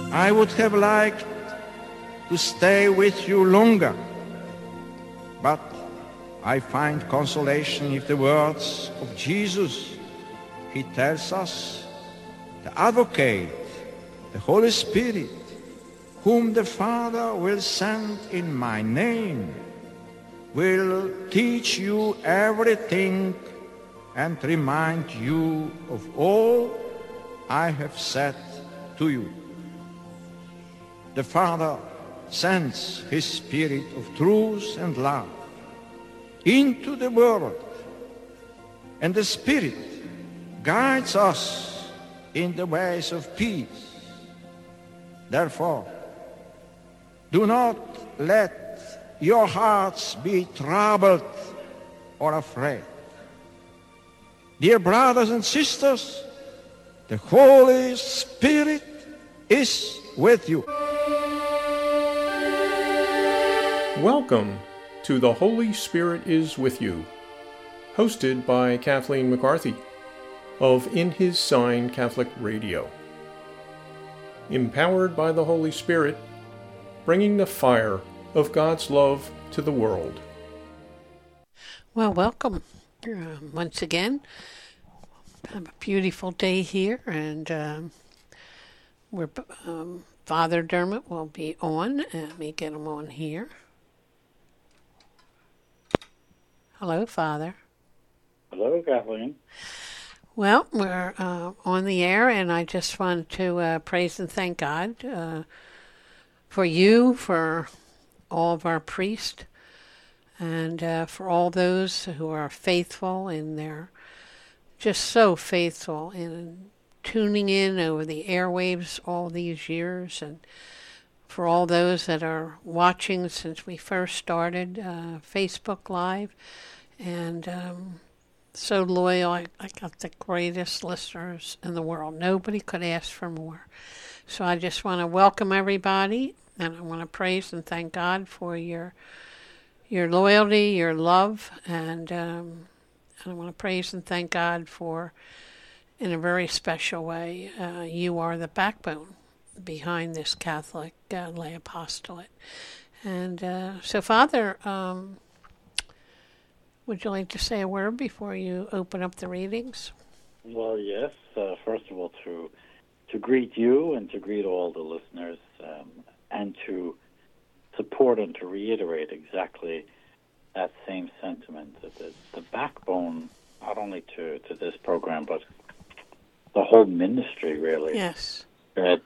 I would have liked to stay with you longer, but I find consolation in the words of Jesus. He tells us, the Advocate, the Holy Spirit, whom the Father will send in my name, will teach you everything and remind you of all I have said to you. The Father sends his Spirit of truth and love into the world, and the Spirit guides us in the ways of peace. Therefore, do not let your hearts be troubled or afraid. Dear brothers and sisters, the Holy Spirit is with you. Welcome to The Holy Spirit is With You, hosted by Kathleen McCarthy of In His Sign Catholic Radio. Empowered by the Holy Spirit, bringing the fire of God's love to the world. Well, welcome once again. Have a beautiful day here, and Father Dermot will be on. Let me get him on here. Hello, Father. Hello, Kathleen. Well, we're on the air, and I just want to praise and thank God for you, for all of our priests, and for all those who are faithful in their, just so faithful in tuning in over the airwaves all these years, and for all those that are watching since we first started Facebook Live, and so loyal. I got the greatest listeners in the world. Nobody could ask for more. So I just want to welcome everybody, and I want to praise and thank God for your loyalty, your love, and I want to praise and thank God for, in a very special way, you are the backbone behind this Catholic lay apostolate. And so, Father, would you like to say a word before you open up the readings? Well, yes. First of all, to greet you and to greet all the listeners, and to support and to reiterate exactly that same sentiment, that the backbone, not only to this program, but the whole ministry, really. Yes. That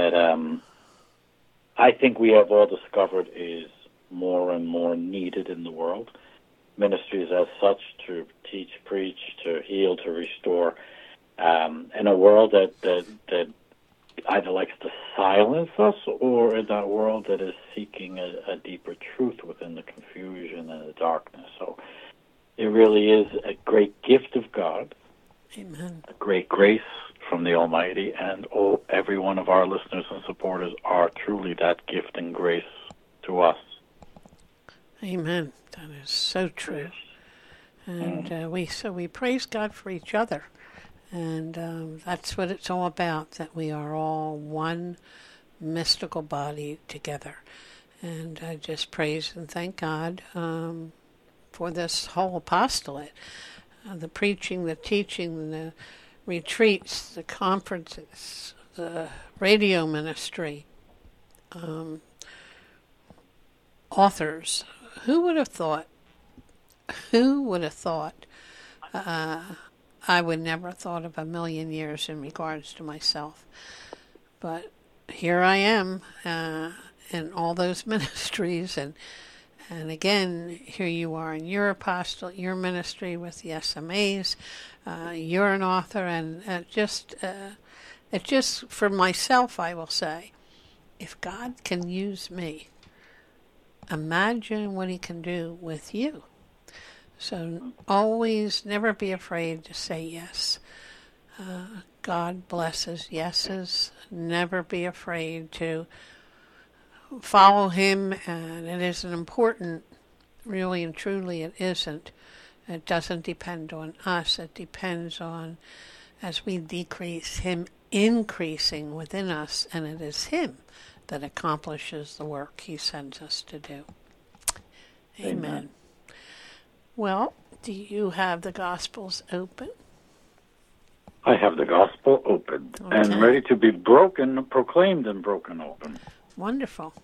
I think we have all discovered is more and more needed in the world. Ministries as such, to teach, preach, to heal, to restore, in a world that either likes to silence us, or in that world that is seeking a deeper truth within the confusion and the darkness. So it really is a great gift of God. Amen. A great grace from the Almighty, and every one of our listeners and supporters are truly that gift and grace to us. Amen. That is so true. And we praise God for each other. And that's what it's all about, that we are all one mystical body together. And I just praise and thank God for this whole apostolate, the preaching, the teaching, the retreats, the conferences, the radio ministry, authors. Who would have thought? I would never have thought of a million years in regards to myself. But here I am in all those ministries, and again, here you are in your apostolate, your ministry with the SMAs. You're an author, and it just for myself, I will say, if God can use me, imagine what he can do with you. So always, never be afraid to say yes. God blesses yeses. Never be afraid to follow him, and it isn't important, really and truly it isn't. It doesn't depend on us. It depends on, as we decrease, him increasing within us, and it is Him that accomplishes the work He sends us to do. Amen. Well, do you have the Gospels open? I have the Gospel open and ready to be proclaimed and broken open. Wonderful.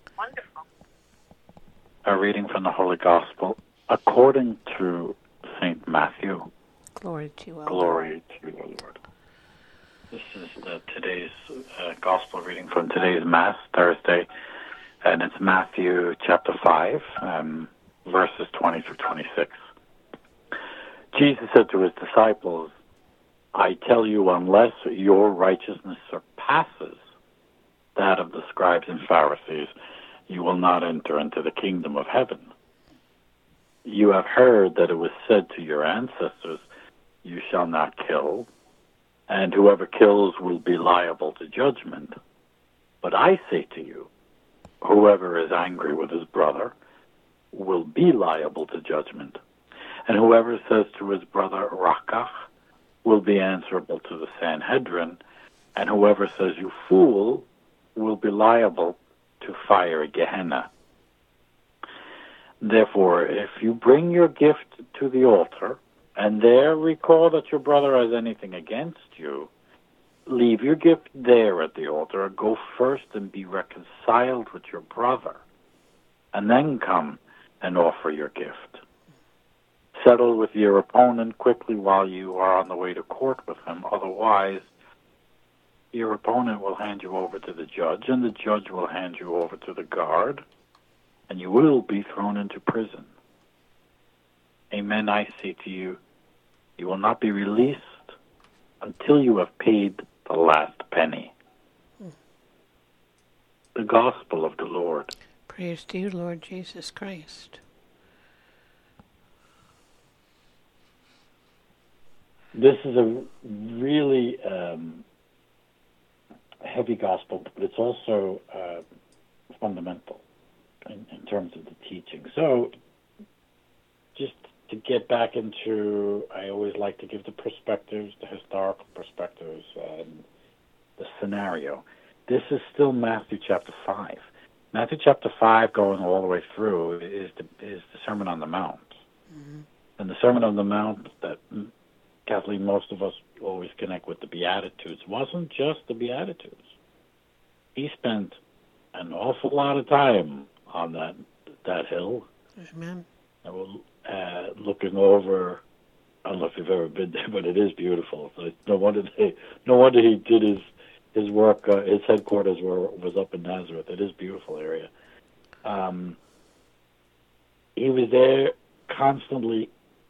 A reading from the Holy Gospel according to St. Matthew. Glory to you, O Glory to you, O Lord. This is today's Gospel reading from today's Mass, Thursday, and it's Matthew chapter 5, verses 20 through 26. Jesus said to his disciples, I tell you, unless your righteousness surpasses that of the scribes and Pharisees, you will not enter into the kingdom of heaven. You have heard that it was said to your ancestors, you shall not kill, and whoever kills will be liable to judgment. But I say to you, whoever is angry with his brother will be liable to judgment. And whoever says to his brother, Rakach, will be answerable to the Sanhedrin, and whoever says, you fool, will be liable to fire Gehenna. Therefore, if you bring your gift to the altar, and there recall that your brother has anything against you, leave your gift there at the altar, and go first and be reconciled with your brother, and then come and offer your gift. Settle with your opponent quickly while you are on the way to court with him. Otherwise, your opponent will hand you over to the judge, and the judge will hand you over to the guard, and you will be thrown into prison. Amen, I say to you, you will not be released until you have paid the last penny. The Gospel of the Lord. Praise to you, Lord Jesus Christ. This is a really heavy gospel, but it's also fundamental in terms of the teaching. So, just to get back into, I always like to give the perspectives, the historical perspectives, and the scenario. This is still Matthew chapter 5. Matthew chapter 5, going all the way through, is the Sermon on the Mount. Mm-hmm. And the Sermon on the Mount that Kathleen, most of us always connect with the Beatitudes, wasn't just the Beatitudes. He spent an awful lot of time on that hill. Amen. Looking over, I don't know if you've ever been there, but it is beautiful. So no wonder he did his work. His headquarters was up in Nazareth. It is a beautiful area. He was there constantly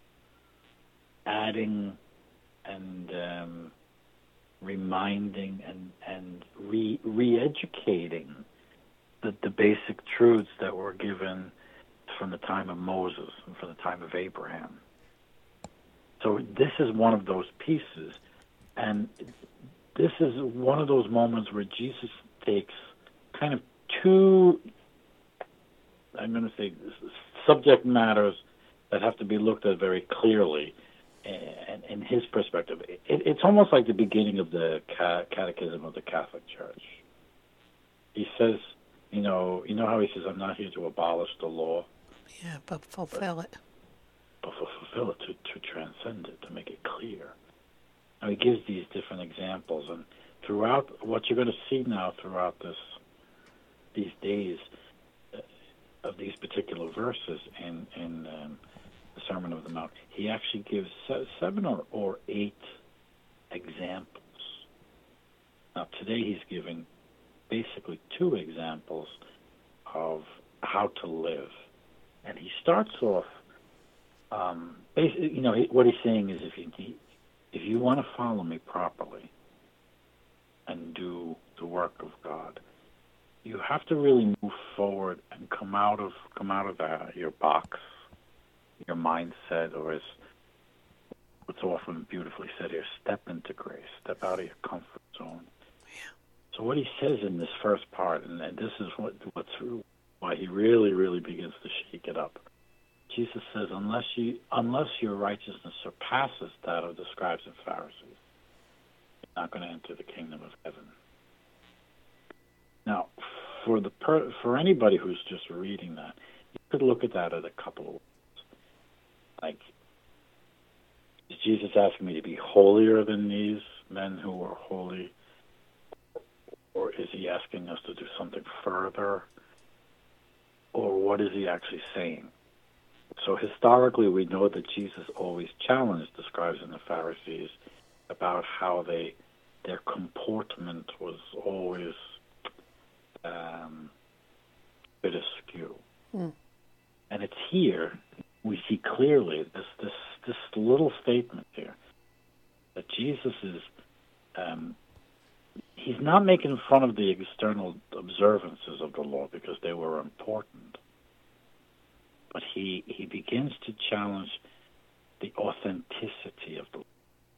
adding and reminding and re-educating the basic truths that were given from the time of Moses and from the time of Abraham. So this is one of those pieces, and this is one of those moments where Jesus takes kind of two, I'm going to say, subject matters that have to be looked at very clearly, and in his perspective. It's almost like the beginning of the Catechism of the Catholic Church. He says, you know how he says, I'm not here to abolish the law. Yeah, but fulfill it. But fulfill it, to transcend it, to make it clear. Now he gives these different examples, and throughout what you're going to see now throughout these days of these particular verses in the Sermon on the Mount, he actually gives 7 or 8 examples. Now today he's giving basically 2 examples of how to live, and he starts off. Basically, what he's saying is, if you want to follow me properly and do the work of God, you have to really move forward and come out of your box, your mindset, or as what's often beautifully said here, step into grace, step out of your comfort zone. Yeah. So what he says in this first part, and this is why he really, really begins to shake it up. Jesus says, unless your righteousness surpasses that of the scribes and Pharisees, not going to enter the kingdom of heaven. Now, for anybody who's just reading that, you could look at that at a couple of ways. Like, is Jesus asking me to be holier than these men who are holy? Or is he asking us to do something further? Or what is he actually saying? So historically, we know that Jesus always challenged the scribes and the Pharisees about how their comportment was always a bit askew. And it's here we see clearly this little statement here that Jesus is he's not making fun of the external observances of the law because they were important, but he begins to challenge the authenticity of the law.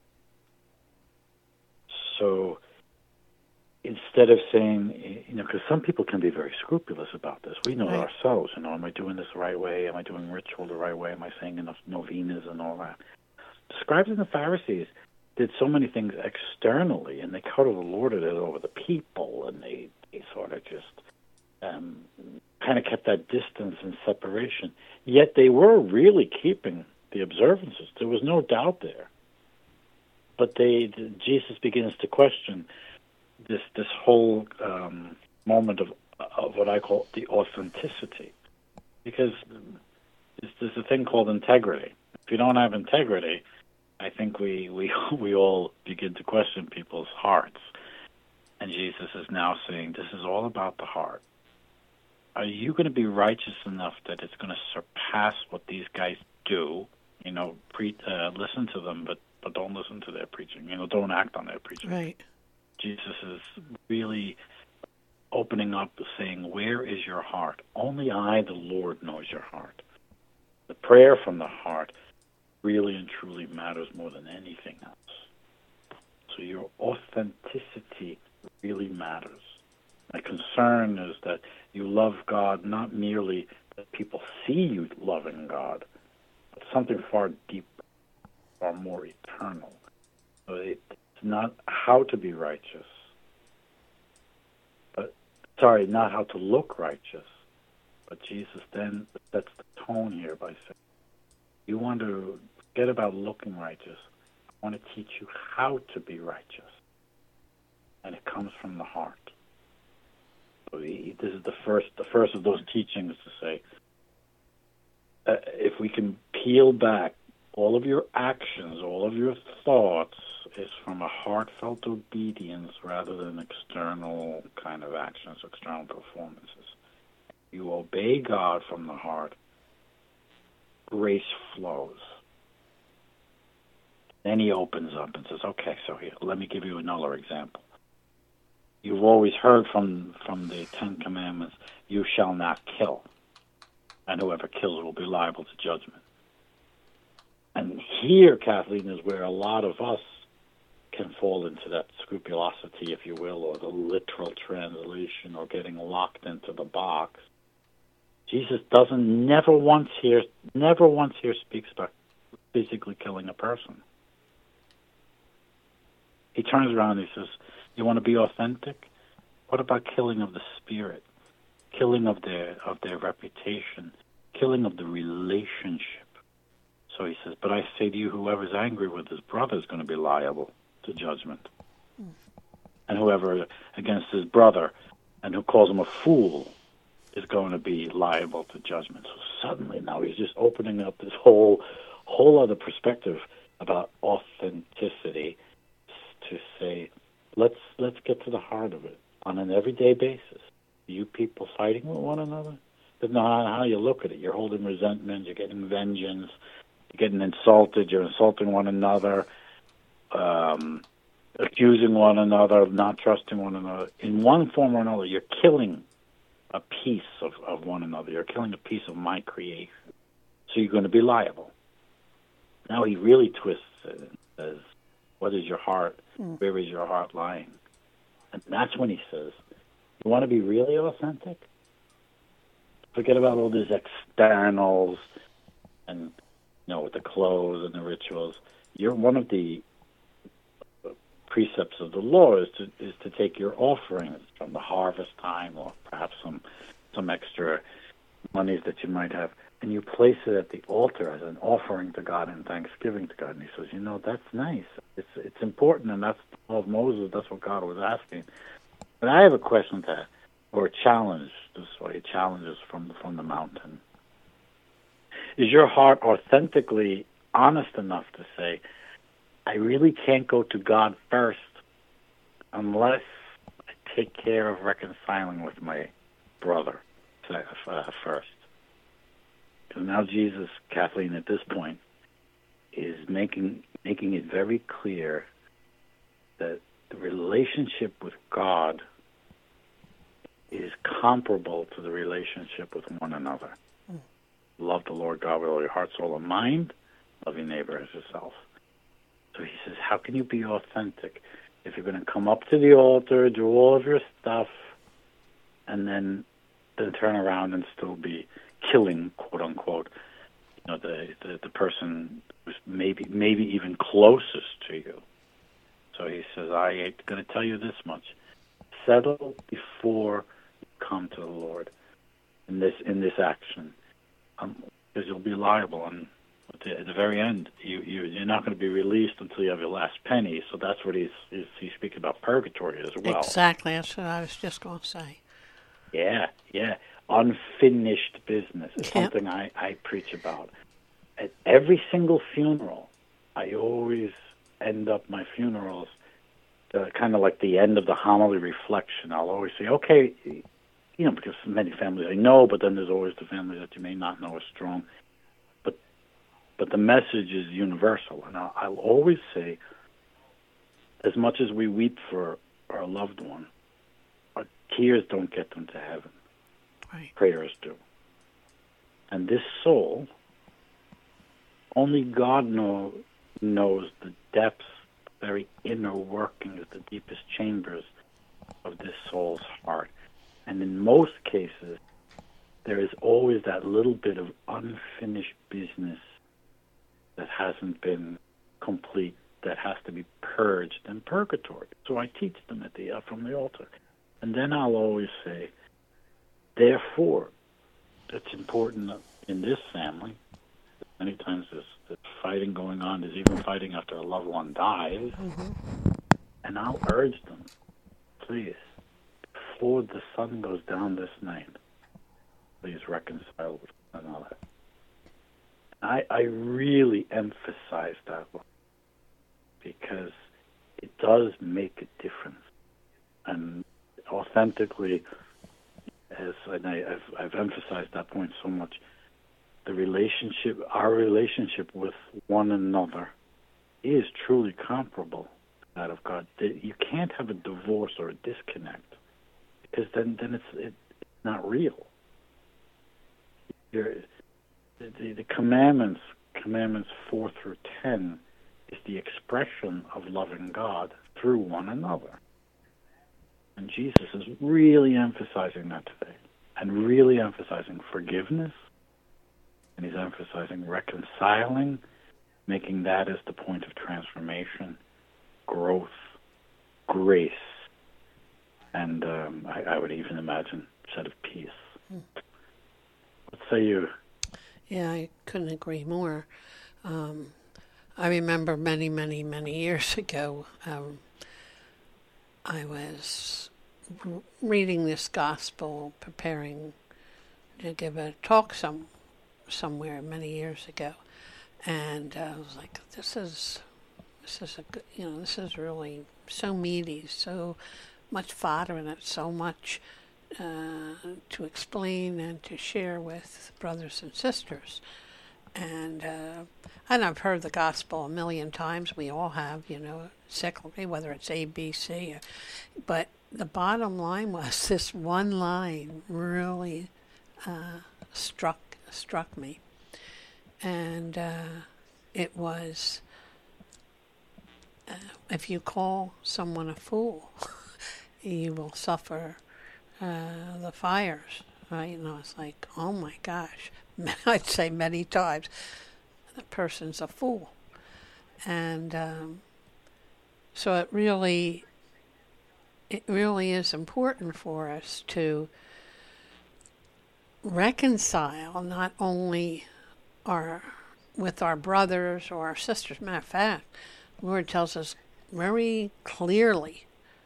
So instead of saying, because some people can be very scrupulous about this. We know it ourselves, am I doing this the right way? Am I doing ritual the right way? Am I saying enough novenas and all that? The scribes and the Pharisees did so many things externally, and they kind of lorded it over the people, and they sort of just kind of kept that distance and separation. Yet they were really keeping the observances. There was no doubt there. But Jesus begins to question this whole moment of what I call the authenticity, because there's a thing called integrity. If you don't have integrity, I think we all begin to question people's hearts. And Jesus is now saying, this is all about the heart. Are you going to be righteous enough that it's going to surpass what these guys do? Listen to them, but don't listen to their preaching. Don't act on their preaching. Right. Jesus is really opening up, saying, where is your heart? Only I, the Lord, knows your heart. The prayer from the heart really and truly matters more than anything else. So your authenticity really matters. My concern is that you love God not merely that people see you loving God, but something far deeper, far more eternal. So it's not how to be righteous, not how to look righteous, but Jesus then sets the tone here by saying, you want to forget about looking righteous. I want to teach you how to be righteous. And it comes from the heart. So this is the first of those teachings to say, if we can peel back all of your actions, all of your thoughts, is from a heartfelt obedience rather than external kind of actions, external performances. You obey God from the heart, grace flows. Then he opens up and says, okay, so here, let me give you another example. You've always heard from the Ten Commandments, you shall not kill, and whoever kills will be liable to judgment. And here, Kathleen, is where a lot of us can fall into that scrupulosity, if you will, or the literal translation, or getting locked into the box. Jesus never once here speaks about physically killing a person. He turns around and he says, you want to be authentic? What about killing of the spirit? Killing of their reputation? Killing of the relationship? So he says, but I say to you, whoever's angry with his brother is going to be liable to judgment. And whoever against his brother and who calls him a fool is going to be liable to judgment. So suddenly now he's just opening up this whole other perspective about authenticity to say, let's get to the heart of it on an everyday basis. You people fighting with one another? Doesn't matter how you look at it. You're holding resentment. You're getting vengeance. You're getting insulted. You're insulting one another, accusing one another, not trusting one another. In one form or another, you're killing a piece of one another. You're killing a piece of my creation. So you're going to be liable. Now he really twists it and says, what is your heart? Where is your heart lying? And that's when he says, you want to be really authentic? Forget about all these externals and, with the clothes and the rituals. You're one of the precepts of the law is to take your offerings from the harvest time, or perhaps some extra monies that you might have, and you place it at the altar as an offering to God and thanksgiving to God. And he says, that's nice. It's important, and that's the law of Moses. That's what God was asking. But I have a question or a challenge. This is why he challenges from the mountain. Is your heart authentically honest enough to say, I really can't go to God first unless I take care of reconciling with my brother first? Because now Jesus, Kathleen, at this point, is making it very clear that the relationship with God is comparable to the relationship with one another. Love the Lord God with all your heart, soul, and mind. Love your neighbor as yourself. So he says, how can you be authentic if you're going to come up to the altar, do all of your stuff, and then turn around and still be killing, quote unquote, the person who's maybe even closest to you? So he says, I ain't going to tell you this much: settle before you come to the Lord in this action, because you'll be liable, and at the very end, you're not going to be released until you have your last penny. So that's what he's speaking about, purgatory as well. Exactly, that's what I was just going to say. Yeah. Unfinished business is something I preach about. At every single funeral, I always end up my funerals kind of like the end of the homily reflection. I'll always say, okay, because many families I know, but then there's always the families that you may not know as strong. But the message is universal, and I'll always say, as much as we weep for our loved one, our tears don't get them to heaven. Right. Prayers do. And this soul, only God knows the depths, very inner workings, the deepest chambers of this soul's heart. And in most cases, there is always that little bit of unfinished business that hasn't been complete, that has to be purged in purgatory. So I teach them from the altar. And then I'll always say, therefore, it's important that in this family, many times there's fighting going on, there's even fighting after a loved one dies, and I'll urge them, please, before the sun goes down this night, please reconcile with one another. I really emphasize that one because it does make a difference. And authentically, I've emphasized that point so much, our relationship with one another is truly comparable to that of God. You can't have a divorce or a disconnect, because then it's not real. The commandments 4 through 10, is the expression of loving God through one another. And Jesus is really emphasizing that today, and really emphasizing forgiveness, and he's emphasizing reconciling, making that as the point of transformation, growth, grace, and I would even imagine a set of peace. What say you? Yeah, I couldn't agree more. I remember many, many, many years ago, I was reading this gospel, preparing to give a talk somewhere many years ago, and I was like, this is a good, this is really so meaty, so much fodder in it, so much to explain and to share with brothers and sisters. And I've heard the gospel a million times. We all have, cyclically, whether it's A, B, C. But the bottom line was this one line really struck me. And it was, if you call someone a fool, you will suffer the fires, right? And I was like, oh my gosh. I'd say many times, the person's a fool. And So it really is important for us to reconcile not only with our brothers or our sisters. Matter of fact, the Lord tells us very clearly,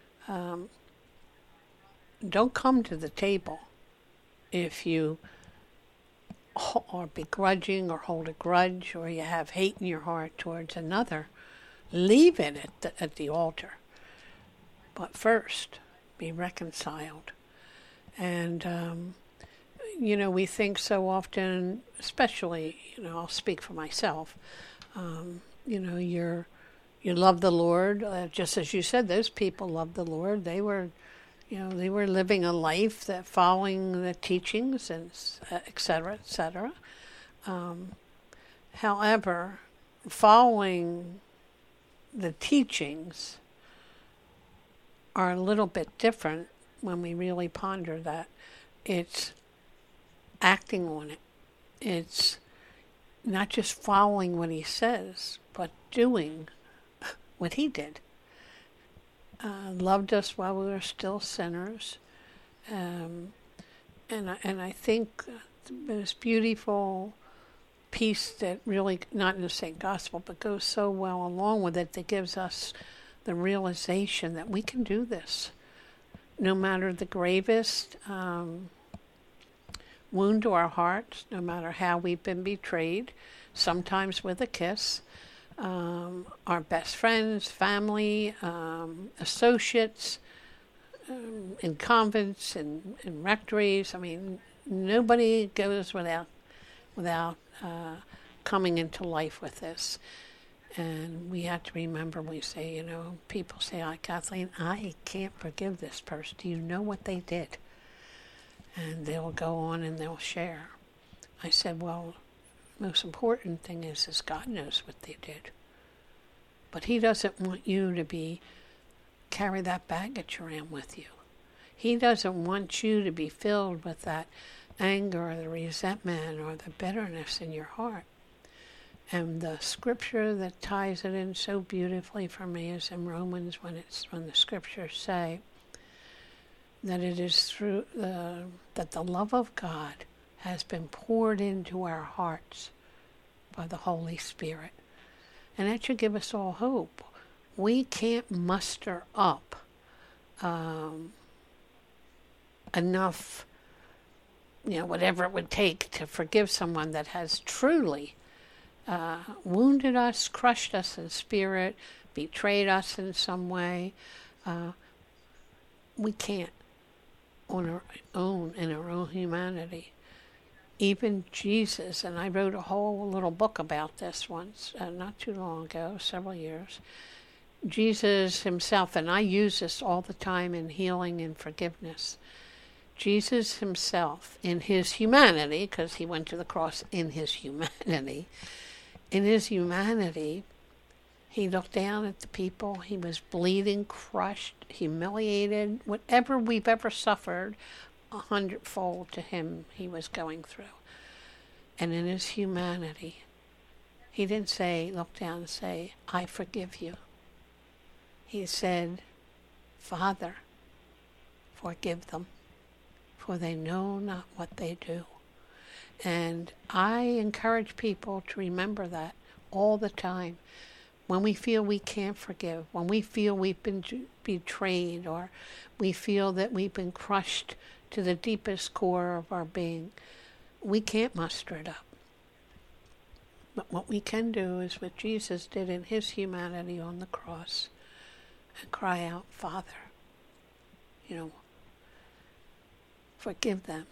don't come to the table if you are begrudging or hold a grudge or you have hate in your heart towards another. Leave it at the altar. But first, be reconciled. And, we think so often, especially, I'll speak for myself, you love the Lord, just as you said, those people loved the Lord. They were living a life that following the teachings and et cetera, et cetera. However, following the teachings are a little bit different when we really ponder that. It's acting on it. It's not just following what he says, but doing what he did. Loved us while we were still sinners. And I think the most beautiful piece that really, not in the same gospel, but goes so well along with it, that gives us the realization that we can do this. No matter the gravest wound to our hearts, no matter how we've been betrayed, sometimes with a kiss, our best friends, family, associates, in convents and in rectories. I mean, nobody goes without coming into life with this. And we have to remember, we say, people say, Kathleen, I can't forgive this person. Do you know what they did? And they'll go on and they'll share. I said, well, the most important thing is God knows what they did. But he doesn't want you to carry that baggage around with you. He doesn't want you to be filled with that anger or the resentment or the bitterness in your heart. And the scripture that ties it in so beautifully for me is in Romans, when the scriptures say that it is through that the love of God has been poured into our hearts by the Holy Spirit. And that should give us all hope. We can't muster up enough, whatever it would take to forgive someone that has truly wounded us, crushed us in spirit, betrayed us in some way. We can't on our own, in our own humanity. Even Jesus, and I wrote a whole little book about this once, not too long ago, several years. Jesus himself, and I use this all the time in healing and forgiveness. Jesus himself, in his humanity, because he went to the cross in his humanity, he looked down at the people. He was bleeding, crushed, humiliated, whatever we've ever suffered, 100-fold to him he was going through. And in his humanity, he didn't look down and say, I forgive you. He said, Father, forgive them, for they know not what they do. And I encourage people to remember that all the time. When we feel we can't forgive, when we feel we've been betrayed, or we feel that we've been crushed to the deepest core of our being, we can't muster it up. But what we can do is what Jesus did in his humanity on the cross, and cry out, Father, forgive them.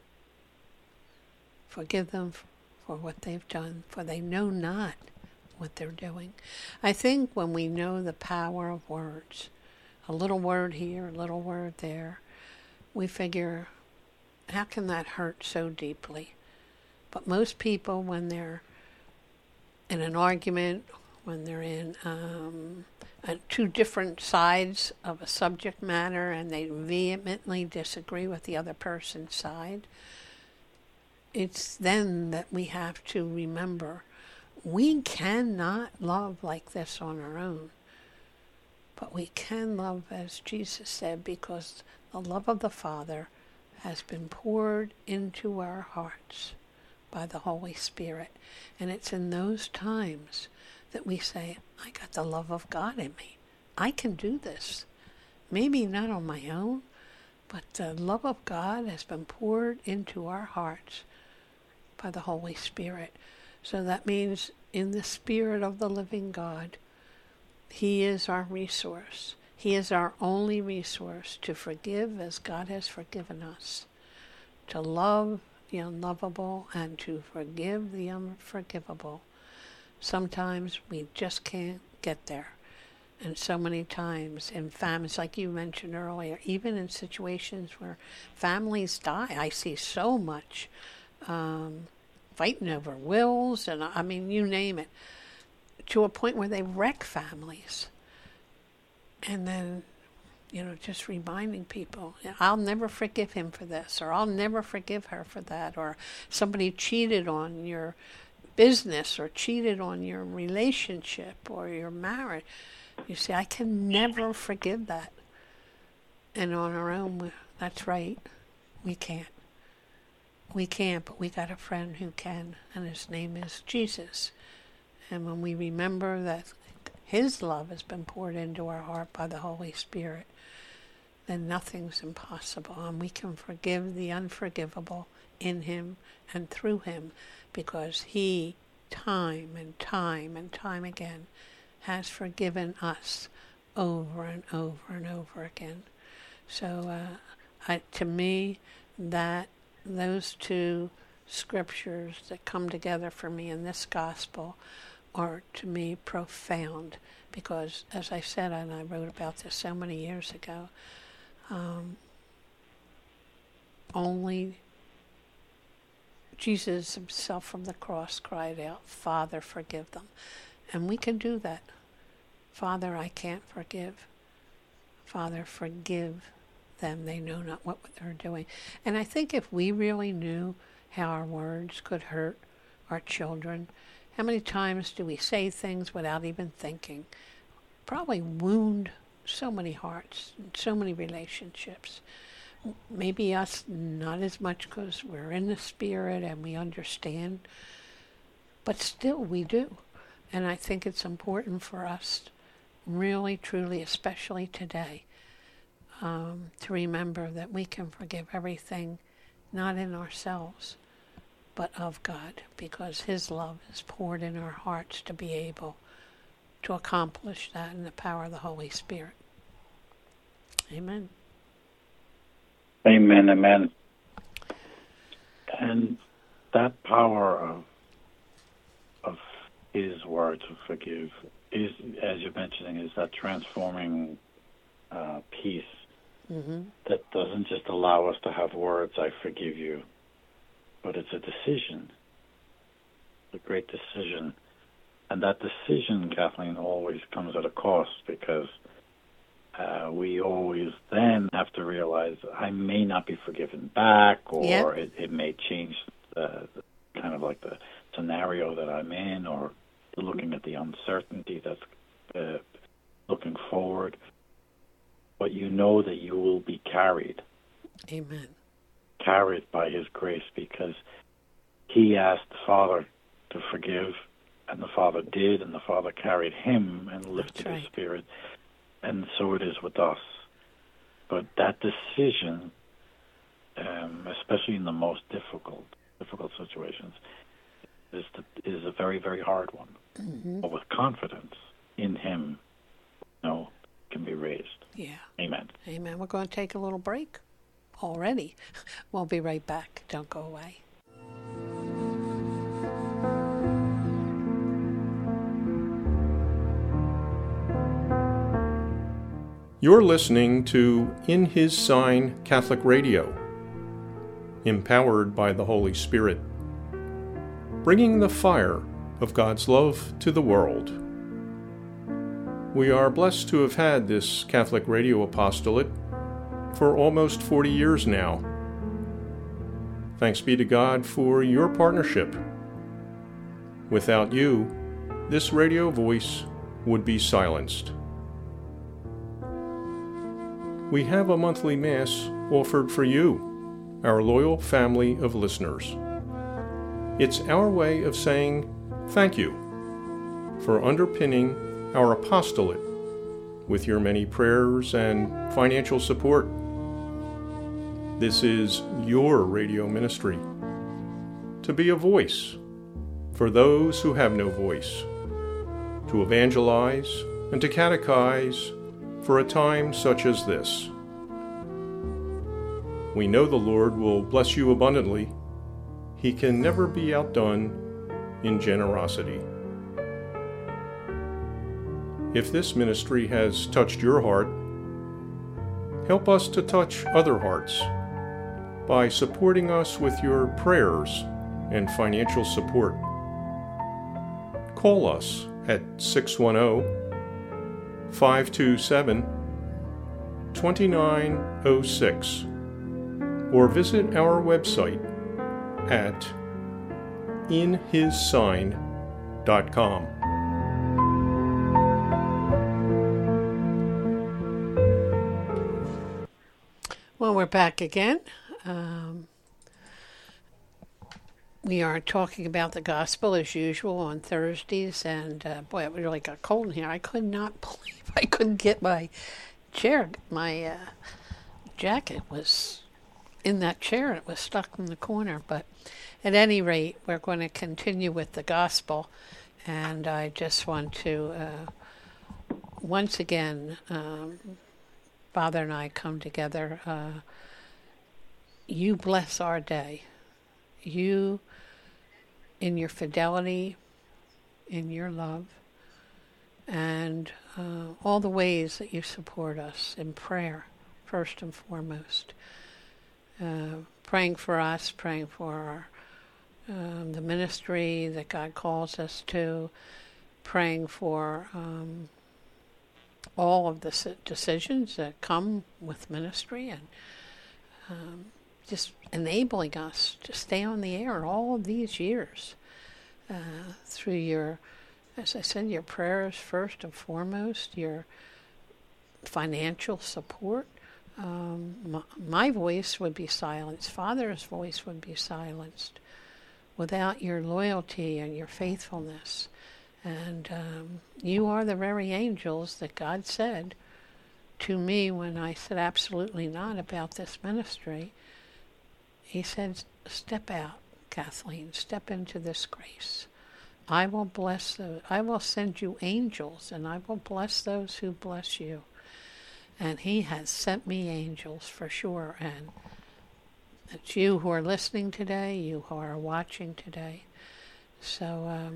Forgive them for what they've done, for they know not what they're doing. I think when we know the power of words, a little word here, a little word there, we figure, how can that hurt so deeply? But most people, when they're in an argument, when they're in two different sides of a subject matter and they vehemently disagree with the other person's side, it's then that we have to remember we cannot love like this on our own. But we can love as Jesus said, because the love of the Father has been poured into our hearts by the Holy Spirit. And it's in those times that we say, I got the love of God in me. I can do this. Maybe not on my own, but the love of God has been poured into our hearts by the Holy Spirit. So that means in the Spirit of the living God, He is our resource. He is our only resource to forgive as God has forgiven us, to love the unlovable and to forgive the unforgivable. Sometimes we just can't get there. And so many times in families, like you mentioned earlier, even in situations where families die, I see so much fighting over wills, and I mean, you name it, to a point where they wreck families. And then, just reminding people, I'll never forgive him for this, or I'll never forgive her for that, or somebody cheated on your business or cheated on your relationship or your marriage. You see, I can never forgive that. And on our own, that's right, we can't. We can't, but we got a friend who can, and his name is Jesus. And when we remember that His love has been poured into our heart by the Holy Spirit, then nothing's impossible. And we can forgive the unforgivable in Him and through Him, because He, time and time and time again, has forgiven us over and over and over again. So to me, that those two scriptures that come together for me in this gospel are, to me, profound. Because, as I said, and I wrote about this so many years ago, only Jesus Himself from the cross cried out, Father, forgive them. And we can do that. Father, I can't forgive. Father, forgive them. They know not what they're doing. And I think if we really knew how our words could hurt our children, how many times do we say things without even thinking? Probably wound so many hearts, so many relationships. Maybe us not as much because we're in the Spirit and we understand, but still we do. And I think it's important for us, really, truly, especially today, to remember that we can forgive everything, not in ourselves, but of God, because His love is poured in our hearts to be able to accomplish that in the power of the Holy Spirit. Amen. Amen, amen. And that power of His word to forgive is, as you're mentioning, is that transforming peace that doesn't just allow us to have words, I forgive you, but it's a decision, a great decision. And that decision, Kathleen, always comes at a cost, because we always then have to realize I may not be forgiven back, or it may change the kind of like the scenario that I'm in, or looking at the uncertainty that's looking forward. But you know that you will be carried. Amen. Carried by His grace, because He asked the Father to forgive, and the Father did, and the Father carried Him and lifted His Spirit. And so it is with us. But that decision, especially in the most difficult situations, is a very, very hard one. But with confidence in Him, can be raised. Yeah. Amen. Amen. We're going to take a little break already. We'll be right back. Don't go away. You're listening to In His Sign Catholic Radio, empowered by the Holy Spirit, bringing the fire of God's love to the world. We are blessed to have had this Catholic radio apostolate for almost 40 years now. Thanks be to God for your partnership. Without you, this radio voice would be silenced. we have a monthly Mass offered for you, our loyal family of listeners. It's our way of saying thank you for underpinning our apostolate with your many prayers and financial support. This is your radio ministry, to be a voice for those who have no voice, to evangelize and to catechize for a time such as this. We know the Lord will bless you abundantly. He can never be outdone in generosity. If this ministry has touched your heart, help us to touch other hearts by supporting us with your prayers and financial support. Call us at 610-527-2906 or visit our website at inhissign.com. Well, we're back again. We are talking about the gospel as usual on Thursdays, and boy, it really got cold in here. I could not believe I couldn't get my chair. My jacket was in that chair, and it was stuck in the corner. But at any rate, we're going to continue with the gospel, and I just want to once again, Father and I come together. You bless our day. You, in your fidelity, in your love, and all the ways that you support us in prayer, first and foremost. Praying for us, praying for the ministry that God calls us to, praying for all of the decisions that come with ministry, and just enabling us to stay on the air all of these years through your, as I said, your prayers first and foremost, your financial support. My voice would be silenced. Father's voice would be silenced without your loyalty and your faithfulness. And you are the very angels that God said to me when I said absolutely not about this ministry. He said, step out, Kathleen, step into this grace. I will bless those. I will send you angels, and I will bless those who bless you. And he has sent me angels for sure. And it's you who are listening today, you who are watching today. So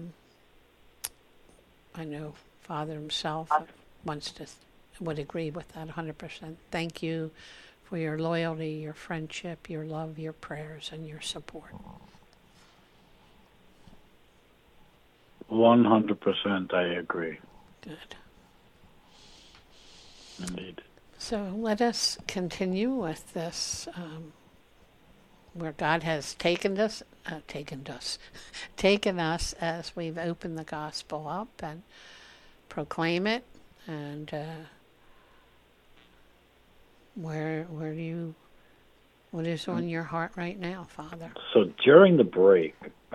I know Father himself would agree with that 100%. Thank you for your loyalty, your friendship, your love, your prayers, and your support. 100% I agree. Good. Indeed. So let us continue with this, where God has taken us as we've opened the gospel up and proclaim it. And what is on your heart right now, Father? So during the break,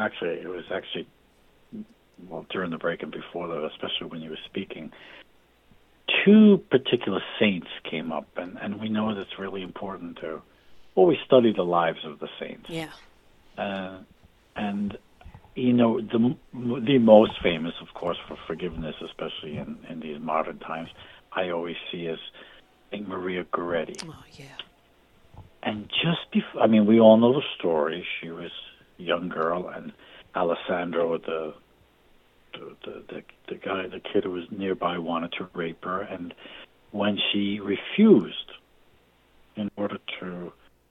during the break and before that, especially when you were speaking, two particular saints came up, and we know that's really important to always study the lives of the saints. Yeah. And the most famous, of course, for forgiveness, especially in these modern times, I always see as Saint Maria Goretti. Oh yeah. And just before, we all know the story. She was a young girl, and Alessandro, the kid who was nearby, wanted to rape her, and when she refused, in order to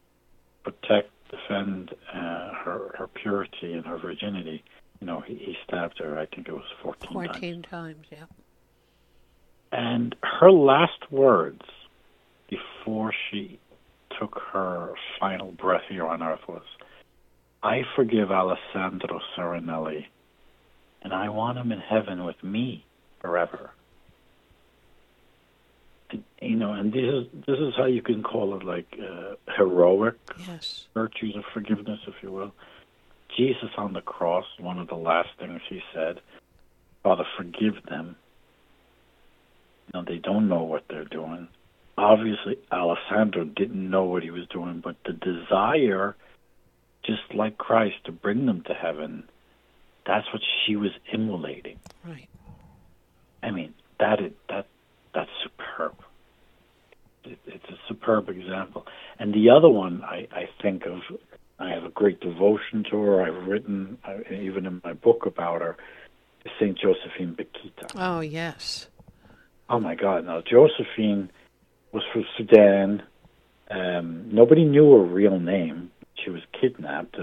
defend her purity and her virginity, he stabbed her. I think it was 14 times, yeah. And her last words before she took her final breath here on earth was, "I forgive Alessandro Serenelli, and I want him in heaven with me forever." and this is how you can call it, like heroic Yes. virtues of forgiveness, if you will. Jesus on the cross, one of the last things he said, Father, forgive them. They don't know what they're doing. Obviously, Alessandro didn't know what he was doing, but the desire, just like Christ, to bring them to heaven, that's what she was emulating. Right. I mean, that's superb. It's a superb example. And the other one I think of, I have a great devotion to her. I've written, even in my book about her, is St. Josephine Bakhita. Oh, yes. Oh, my God. Now, Josephine was from Sudan. Nobody knew her real name. She was kidnapped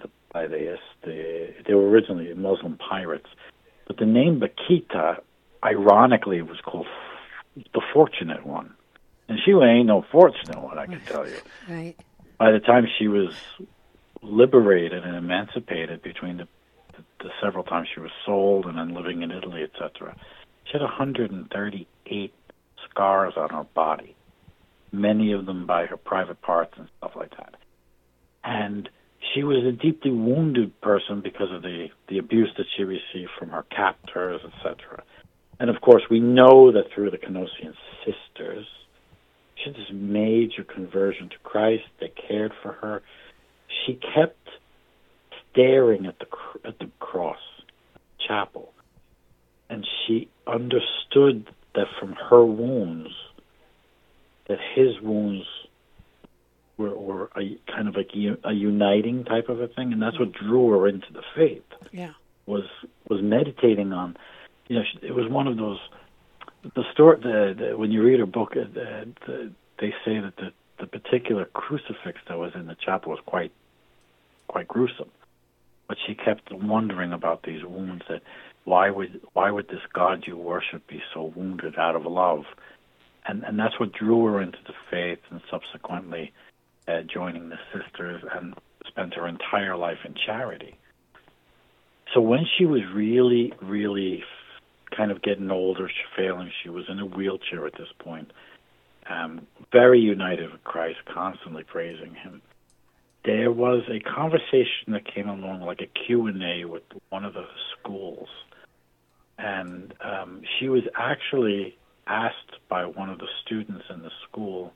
they were originally Muslim pirates. But the name Bakhita, ironically, was called the Fortunate One. And she ain't no fortunate one, I can tell you. Right. By the time she was liberated and emancipated between the several times she was sold and then living in Italy, etc., she had 138 scars on her body, many of them by her private parts and stuff like that. And she was a deeply wounded person because of the abuse that she received from her captors, etc. And of course, we know that through the Canossian sisters, she had this major conversion to Christ. They cared for her. She kept staring at the cross chapel, and she understood that from her wounds, that his wounds were a kind of like a uniting type of a thing, and that's what drew her into the faith. Yeah, was meditating on, it was one of those. The story, when you read her book, they say that the particular crucifix that was in the chapel was quite gruesome, but she kept wondering about these wounds. That why would this God you worship be so wounded out of love, and that's what drew her into the faith, and subsequently joining the sisters, and spent her entire life in charity. So when she was really, really kind of getting older, failing, she was in a wheelchair at this point, very united with Christ, constantly praising him. There was a conversation that came along, like a Q&A with one of the schools, and she was actually asked by one of the students in the school,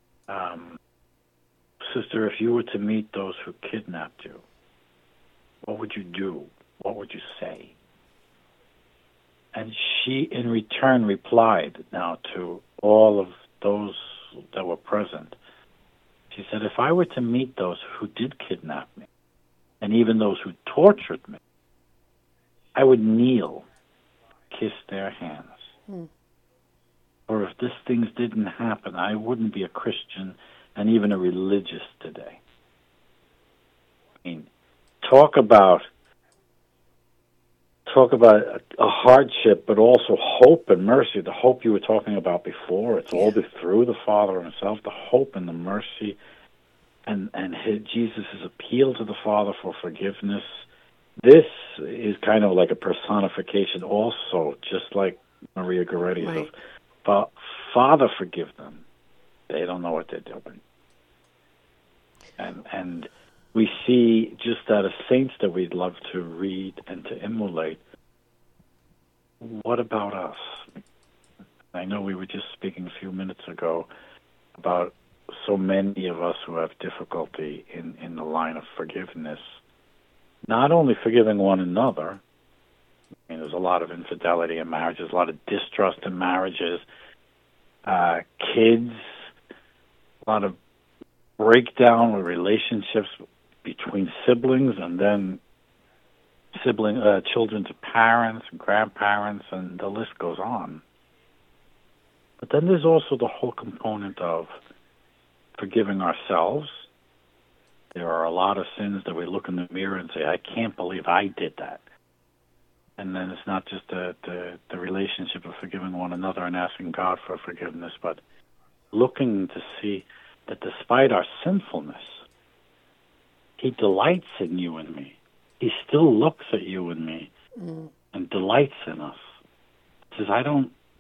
Sister, if you were to meet those who kidnapped you, what would you do? What would you say? And she, in return, replied now to all of those that were present. She said, if I were to meet those who did kidnap me, and even those who tortured me, I would kneel, kiss their hands. Or if these things didn't happen, I wouldn't be a Christian and even a religious today. I mean, talk about a hardship, but also hope and mercy. The hope you were talking about before, it's all through the Father himself, the hope and the mercy, and Jesus' appeal to the Father for forgiveness. This is kind of like a personification also, just like Maria Goretti's of, Father, forgive them. They don't know what they're doing. And we see just out of saints that we'd love to read and to emulate. What about us? I know we were just speaking a few minutes ago about so many of us who have difficulty in the line of forgiveness. Not only forgiving one another, I mean, there's a lot of infidelity in marriages, a lot of distrust in marriages, kids, a lot of breakdown with relationships between siblings, and then children to parents and grandparents, and the list goes on. But then there's also the whole component of forgiving ourselves. There are a lot of sins that we look in the mirror and say, I can't believe I did that. And then it's not just the relationship of forgiving one another and asking God for forgiveness, but looking to see that despite our sinfulness, he delights in you and me. He still looks at you and me and delights in us. He says, I don't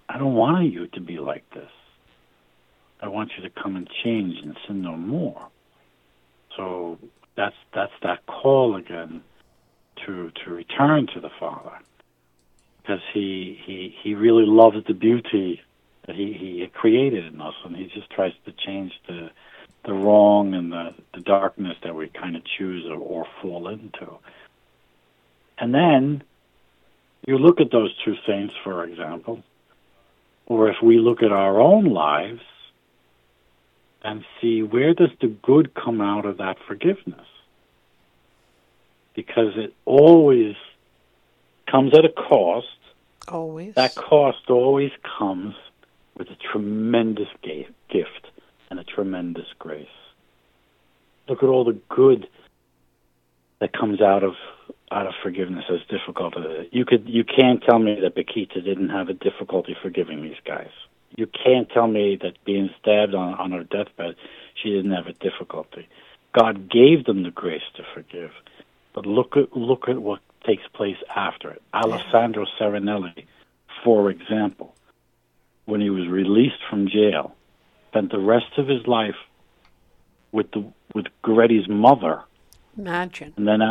I don't want you to be like this. I want you to come and change and sin no more. So that's that call again to return to the Father, because he really loves the beauty that he created in us, and he just tries to change the wrong and the darkness that we kind of choose or fall into. And then you look at those two saints, for example, or if we look at our own lives and see, where does the good come out of that forgiveness? Because it always comes at a cost. Always. That cost always comes with a tremendous gift and a tremendous grace. Look at all the good that comes out of forgiveness, as difficult as it is. You can't tell me that Bakita didn't have a difficulty forgiving these guys. You can't tell me that being stabbed on her deathbed, she didn't have a difficulty. God gave them the grace to forgive. But look at what takes place after it. Alessandro Serenelli, for example, when he was released from jail, spent the rest of his life with Goretti's mother. Imagine. And then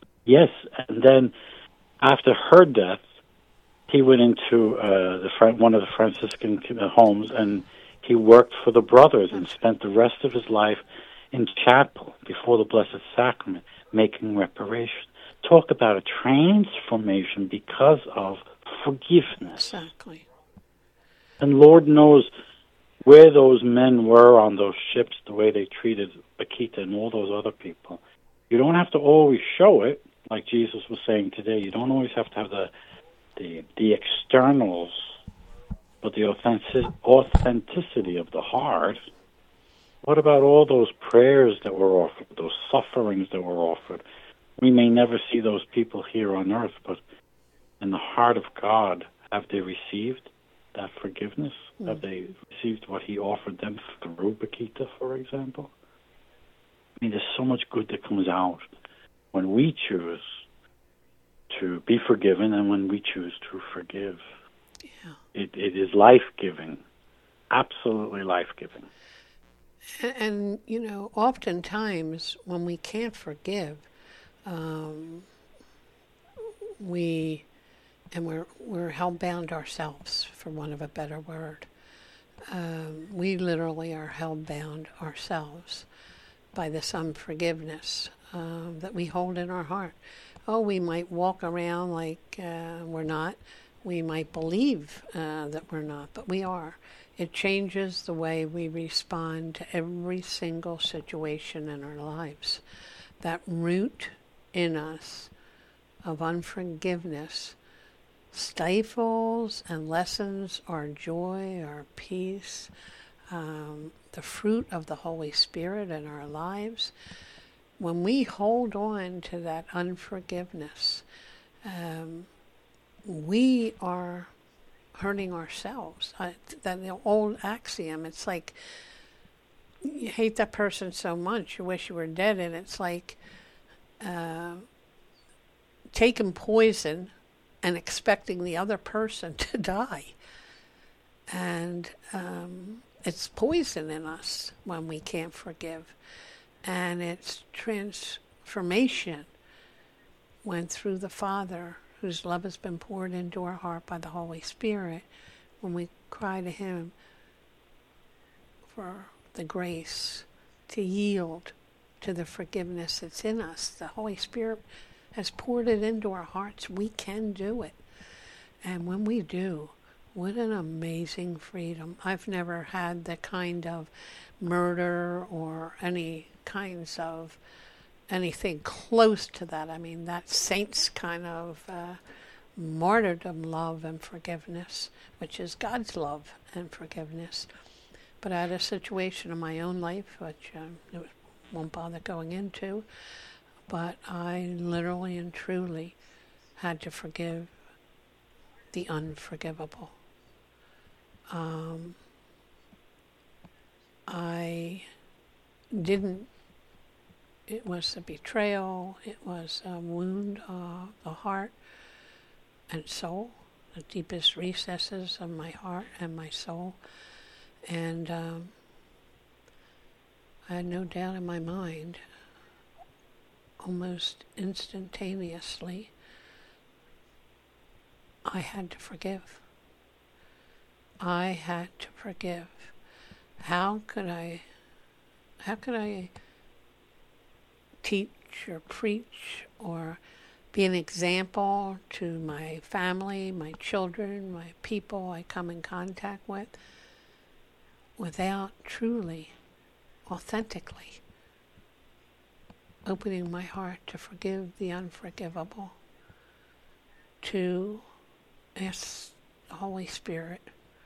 after her death, he went into one of the Franciscan homes, and he worked for the brothers and spent the rest of his life in chapel before the Blessed Sacrament, making reparation. Talk about a transformation because of forgiveness. Exactly. And Lord knows where those men were on those ships, the way they treated Bakita and all those other people. You don't have to always show it, like Jesus was saying today. You don't always have to have the externals, but the authenticity of the heart. What about all those prayers that were offered, those sufferings that were offered? We may never see those people here on earth, but in the heart of God, have they received that forgiveness? Have they received what he offered them through Bakita, for example? I mean, there's so much good that comes out when we choose to be forgiven and when we choose to forgive. Yeah. It is life-giving, absolutely life-giving. And oftentimes when we can't forgive, we're hell-bound ourselves, for want of a better word. We literally are hell-bound ourselves by this unforgiveness that we hold in our heart. Oh, we might walk around like we're not. We might believe that we're not, but we are. It changes the way we respond to every single situation in our lives. That root in us of unforgiveness stifles and lessens our joy, our peace, the fruit of the Holy Spirit in our lives. When we hold on to that unforgiveness, we are hurting ourselves. That old axiom, it's like you hate that person so much you wish you were dead, and it's like taking poison and expecting the other person to die. And it's poison in us when we can't forgive. And it's transformation when through the Father, whose love has been poured into our heart by the Holy Spirit, when we cry to him for the grace to yield to the forgiveness that's in us. The Holy Spirit has poured it into our hearts. We can do it. And when we do, what an amazing freedom. I've never had the kind of murder or any kinds of anything close to that. I mean, that saint's kind of martyrdom love and forgiveness, which is God's love and forgiveness. But I had a situation in my own life, which I won't bother going into, but I literally and truly had to forgive the unforgivable. I didn't. It was a betrayal. It was a wound of the heart and soul. the deepest recesses of my heart and my soul. And I had no doubt in my mind, almost instantaneously, I had to forgive. I had to forgive. How could I teach or preach or be an example to my family, my children, my people I come in contact with, without truly, authentically opening my heart to forgive the unforgivable, to ask the Holy Spirit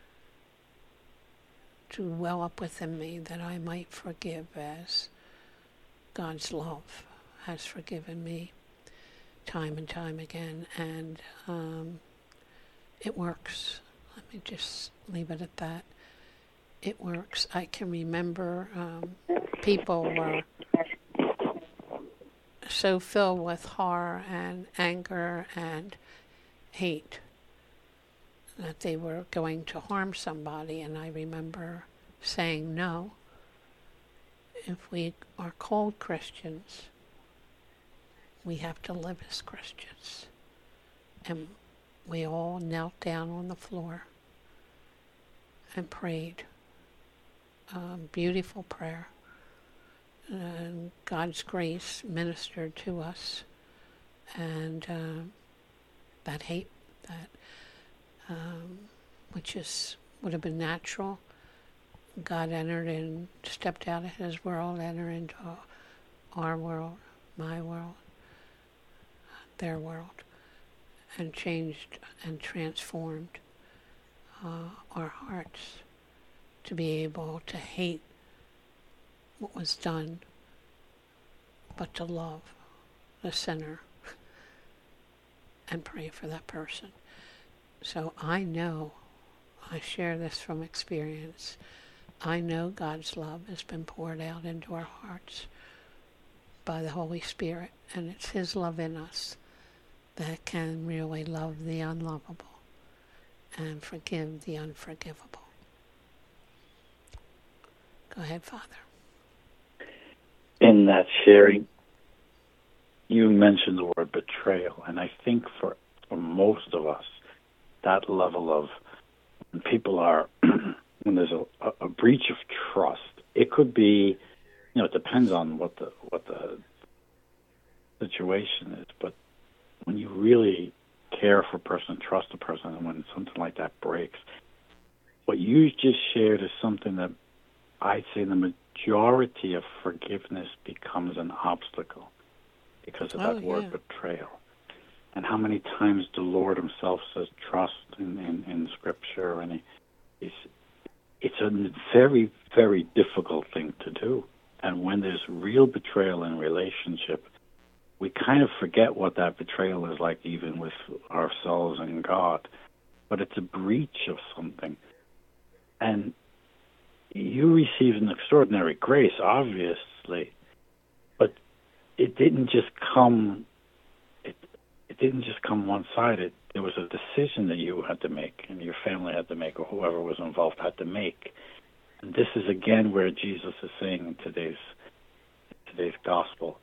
to well up within me that I might forgive as God's love has forgiven me time and time again. And it works. Let me just leave it at that. It works. I can remember people were so filled with horror and anger and hate that they were going to harm somebody, and I remember saying, no, if we are called Christians, we have to live as Christians. And we all knelt down on the floor and prayed. Beautiful prayer. And God's grace ministered to us. And that hate, that which would have been natural, God entered in, stepped out of his world, entered into our world, my world, their world, and changed and transformed our hearts to be able to hate what was done, but to love the sinner and pray for that person. So I know, I share this from experience, I know God's love has been poured out into our hearts by the Holy Spirit, and it's his love in us that can really love the unlovable and forgive the unforgivable. Go ahead, Father. In that sharing, you mentioned the word betrayal, and I think for most of us, that level of when people are, when there's a breach of trust, it could be, it depends on what the situation is, but when you really care for a person, trust a person, and when something like that breaks, what you just shared is something that I'd say the majority of forgiveness becomes an obstacle because of that word betrayal. And how many times the Lord himself says trust in Scripture, and it's a very, very difficult thing to do. And when there's real betrayal in relationship, we kind of forget what that betrayal is like, even with ourselves and God. But it's a breach of something. And you received an extraordinary grace, obviously, but it didn't just come. It didn't just come one-sided. There was a decision that you had to make, and your family had to make, or whoever was involved had to make. And this is again where Jesus is saying in today's gospel,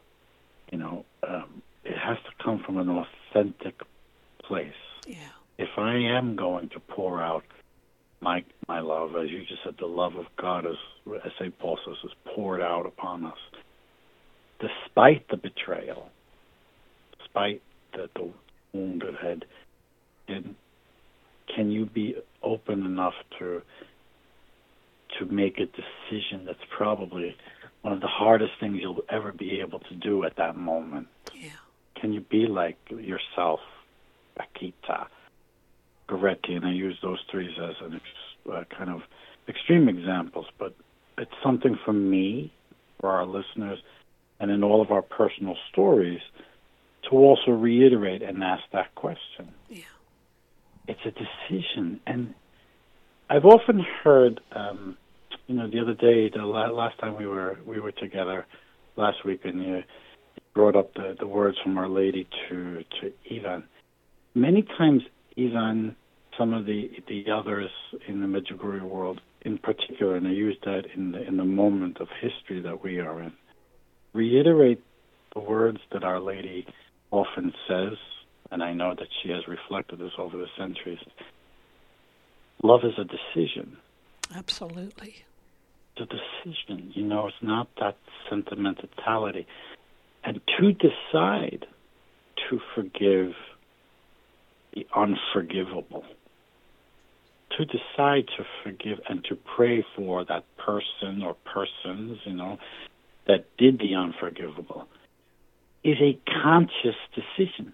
it has to come from an authentic place. Yeah. If I am going to pour out my love, as you just said, the love of God, as St. Paul says, is poured out upon us, despite the betrayal, despite the wounded head, and can you be open enough to make a decision that's probably one of the hardest things you'll ever be able to do at that moment? Yeah. Can you be like yourself, Akita, Goretti, and I use those three as an kind of extreme examples, but it's something for me, for our listeners, and in all of our personal stories, to also reiterate and ask that question. Yeah. It's a decision. And I've often heard, the other day, the last time we were together last week, and you brought up the words from Our Lady to Ivan. Many times Ivan some of the others in the Medjugorje world in particular, and I use that in the moment of history that we are in, reiterate the words that Our Lady often says, and I know that she has reflected this over the centuries. Love is a decision. Absolutely. It's a decision. It's not that sentimentality. And to decide to forgive the unforgivable, to decide to forgive and to pray for that person or persons, that did the unforgivable, is a conscious decision.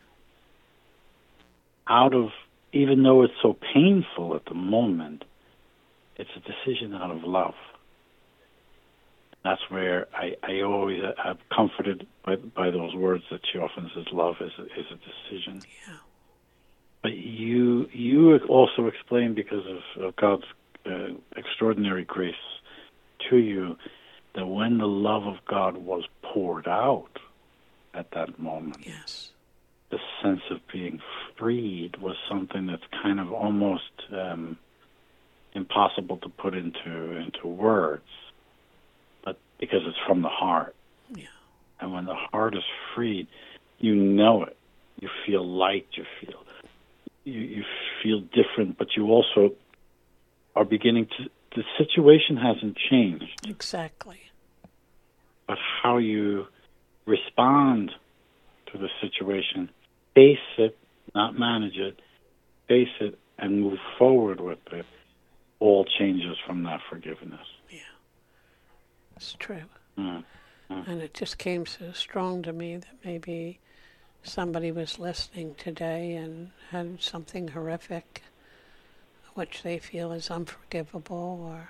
Even though it's so painful at the moment, it's a decision out of love. That's where I always am comforted by those words that she often says, love is a decision. Yeah. But you also explain, because of God's extraordinary grace to you, that when the love of God was poured out at that moment, yes, the sense of being freed was something that's kind of almost impossible to put into words, but because it's from the heart. Yeah. And when the heart is freed, you know it. You feel light. You feel different, but you also are beginning to. The situation hasn't changed. Exactly. But how you respond to the situation, face it, not manage it, face it, and move forward with it, all changes from that forgiveness. Yeah, it's true. Mm-hmm. And it just came so strong to me that maybe somebody was listening today and had something horrific which they feel is unforgivable, or,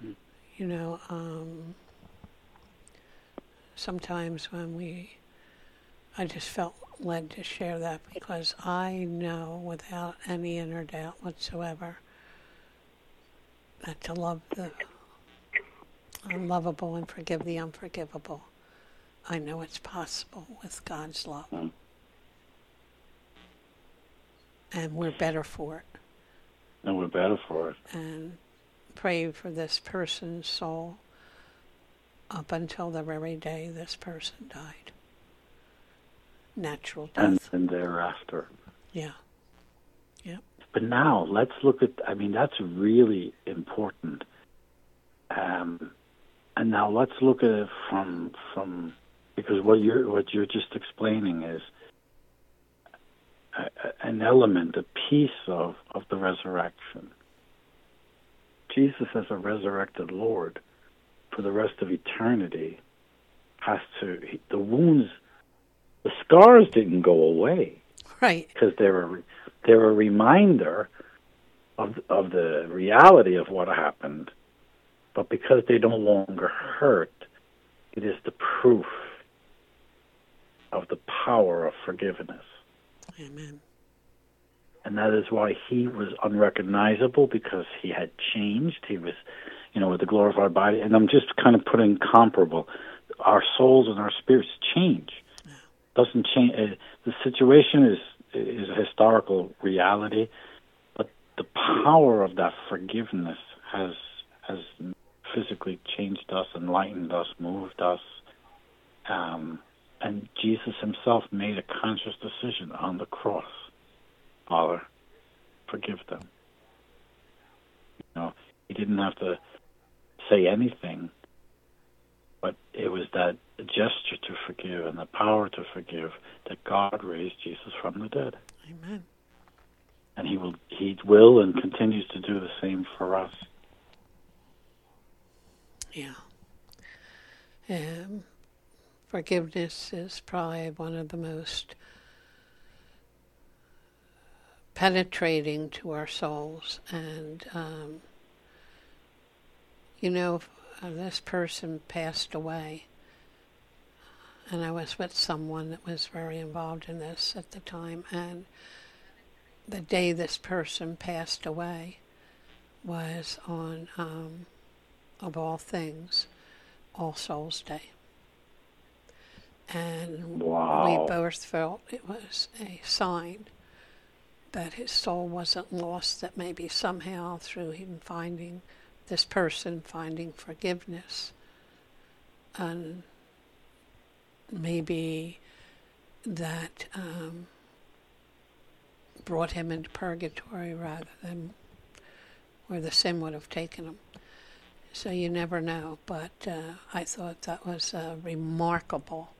sometimes I just felt led to share that, because I know without any inner doubt whatsoever that to love the unlovable and forgive the unforgivable, I know it's possible with God's love. Mm. And we're better for it. And we're better for it. And pray for this person's soul up until the very day this person died. Natural death. And thereafter. Yeah. Yep. But now let's look at, that's really important. And now let's look at it from because what you're just explaining is an element, a piece of the resurrection. Jesus, as a resurrected Lord, for the rest of eternity, the wounds, the scars didn't go away, right? Because they're a reminder of the reality of what happened, but because they no longer hurt, it is the proof of the power of forgiveness. Amen. And that is why he was unrecognizable, because he had changed. He was, with the glorified body. And I'm just kind of putting comparable. Our souls and our spirits change. Yeah. Doesn't change. The situation is a historical reality, but the power of that forgiveness has physically changed us, enlightened us, moved us. And Jesus himself made a conscious decision on the cross. Father, forgive them. He didn't have to say anything, but it was that gesture to forgive and the power to forgive that God raised Jesus from the dead. Amen. And he will and continues to do the same for us. Yeah. Forgiveness is probably one of the most penetrating to our souls. And, this person passed away, and I was with someone that was very involved in this at the time, and the day this person passed away was on, of all things, All Souls Day. And wow. We both felt it was a sign that his soul wasn't lost, that maybe somehow through him finding this person, finding forgiveness, and maybe that brought him into purgatory rather than where the sin would have taken him. So you never know, but I thought that was remarkable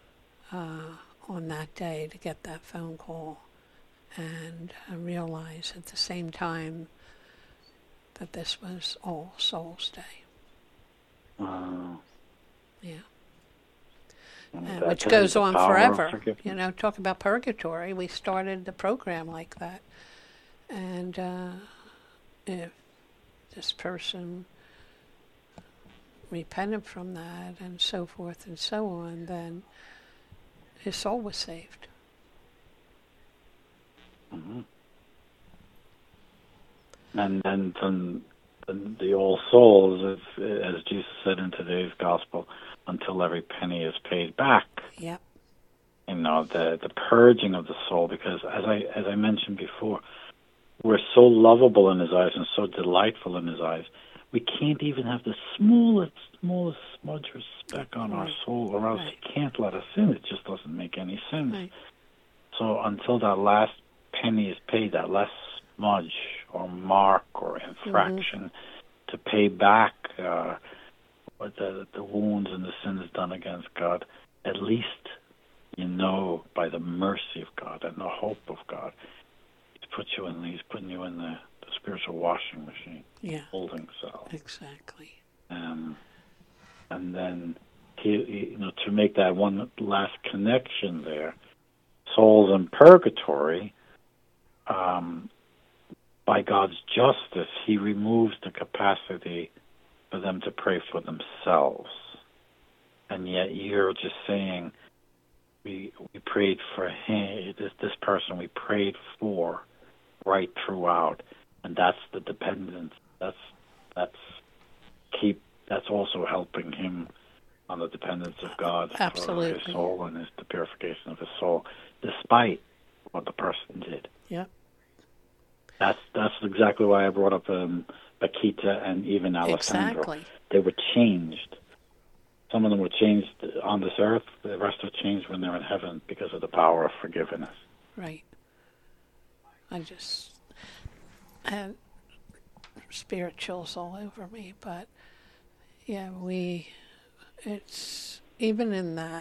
on that day to get that phone call and realize at the same time that this was All Souls Day. Wow. Yeah. That Which is goes the on power of forever. forgiveness. You know, talk about purgatory. We started the program like that. And if this person repented from that and so forth and so on, then his soul was saved. Mm-hmm. And then from the All Souls, as Jesus said in today's gospel, until every penny is paid back. Yep. You know, the purging of the soul, because as I mentioned before, we're so lovable in his eyes and so delightful in his eyes, we can't even have the smallest smudge or speck on our soul, or else he can't let us in. It just doesn't make any sense. Right. So until that last penny is paid, that last smudge or mark or infraction to pay back what the wounds and the sins done against God, at least you know by the mercy of God and the hope of God, He's putting you in the spiritual washing machine, holding cell. Exactly. And then to make that one last connection there, souls in purgatory, by God's justice, he removes the capacity for them to pray for themselves. And yet you're just saying, we prayed for him, this person we prayed for right throughout, and that's the dependence. That's also helping him on the dependence of God for his soul and the purification of his soul, despite what the person did. Yeah. That's exactly why I brought up Paquita and even Alessandro. Exactly. They were changed. Some of them were changed on this earth. The rest are changed when they're in heaven because of the power of forgiveness. Right. I had spirit chills all over me, but yeah, it's even in that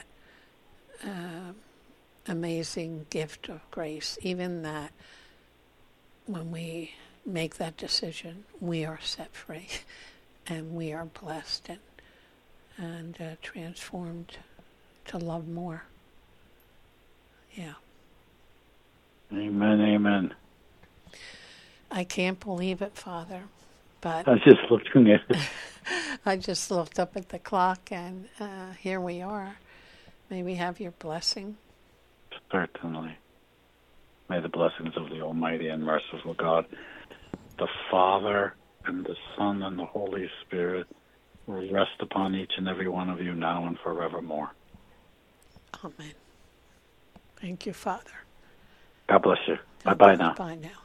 amazing gift of grace, even that when we make that decision, we are set free and we are blessed and transformed to love more. Yeah. Amen, amen. I can't believe it, Father, but I just looking at it. I just looked up at the clock, and here we are. May we have your blessing? Certainly. May the blessings of the Almighty and merciful God, the Father and the Son and the Holy Spirit, will rest upon each and every one of you now and forevermore. Amen. Thank you, Father. God bless you. Bye-bye now. Bye now.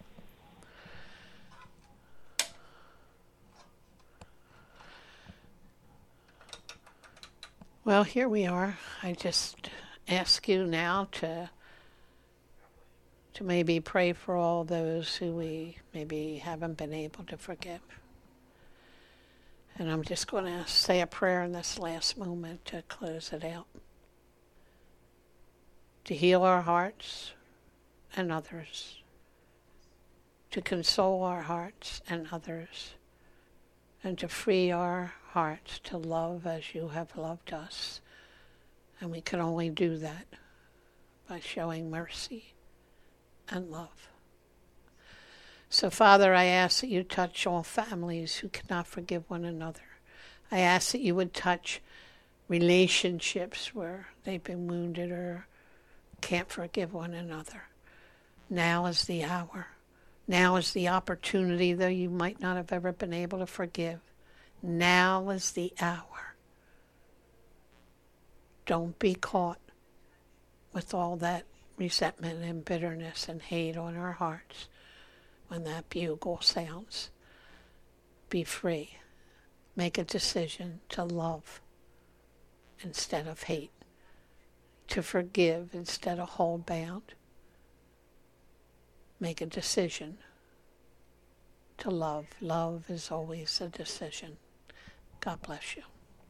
Well, here we are. I just ask you now to maybe pray for all those who we maybe haven't been able to forgive. And I'm just going to say a prayer in this last moment to close it out. To heal our hearts and others. To console our hearts and others. And to free our hearts to love as you have loved us. And we can only do that by showing mercy and love. So, Father, I ask that you touch all families who cannot forgive one another. I ask that you would touch relationships where they've been wounded or can't forgive one another. Now is the hour. Now is the opportunity, though you might not have ever been able to forgive. Now is the hour. Don't be caught with all that resentment and bitterness and hate on our hearts when that bugle sounds. Be free. Make a decision to love instead of hate, to forgive instead of hold bound. Make a decision to love. Love is always a decision. God bless you.